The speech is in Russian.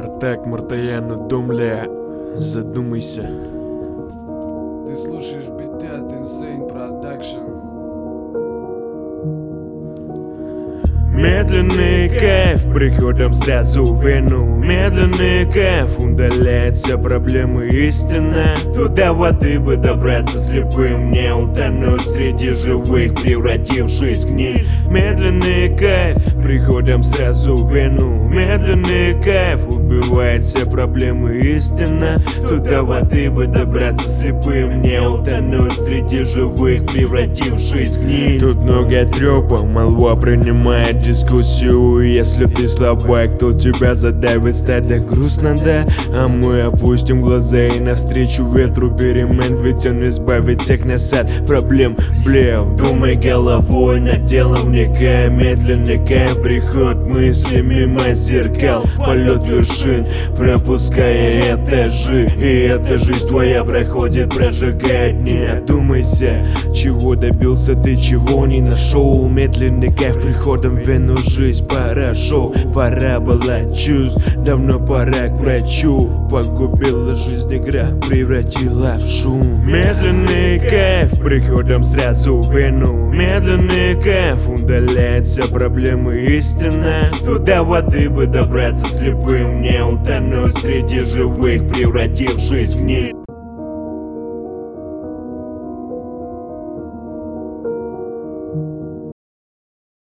Артек Мартаян, Думля, задумайся. Ты слушаешь биты от Insane Production. Медленный кайф, приходом сразу в вину. Медленный кайф, удаляет все проблемы истина. Туда воды бы добраться слепым, не утонуть среди живых, превратившись в гниль. Медленный кайф, приходом сразу в вину. Медленный кайф, убивает все проблемы истина. Туда воды бы добраться слепым, не утонуть среди живых, превратившись в гниль. Тут много трёпа, молва принимает дискуссию. Если ты слабак, то тебя задавит стадо. Грустно, да? А мы опустим глаза и навстречу ветру перемен. Ведь он избавит всех нас от проблем. Блев, думай головой, над телом вникай. Медленный кайф, приход мысли мимо зеркал. Полет вершин, пропуская этажи. И эта жизнь твоя проходит, прожигает. Не одумайся, чего добился ты, чего не нашел. Медленный кайф, приходом в вину, жизнь прошел. Пора была чувств, давно пора к врачу. Погубила жизнь игра, превратила в шум. Медленный кайф, приходом сразу в вину. Медленный кайф, удаляет все проблемы истина. Туда воды бы добраться слепым, не утонуть среди живых, превратившись в гниль.